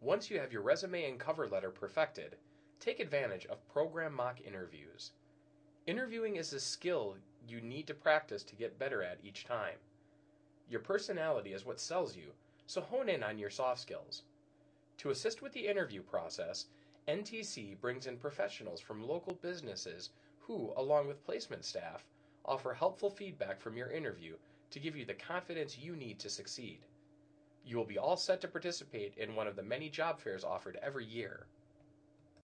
Once you have your resume and cover letter perfected, take advantage of program mock interviews. Interviewing is a skill you need to practice to get better at each time. Your personality is what sells you, so hone in on your soft skills. To assist with the interview process, NTC brings in professionals from local businesses who, along with placement staff, offer helpful feedback from your interview to give you the confidence you need to succeed. You will be all set to participate in one of the many job fairs offered every year.